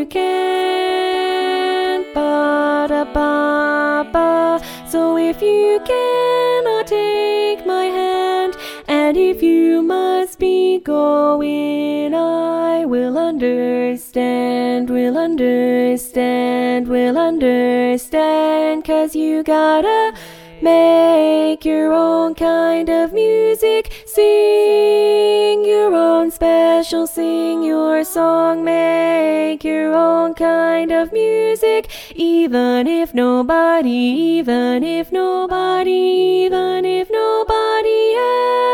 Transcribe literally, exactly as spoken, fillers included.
can, ba-da-ba-ba. So if you cannot take my hand, and if you must be going, I will understand, will understand, will understand. 'Cause you gotta make your own kind of music, sing your own special, sing your song, make your own kind of music, even if nobody, even if nobody, even if nobody else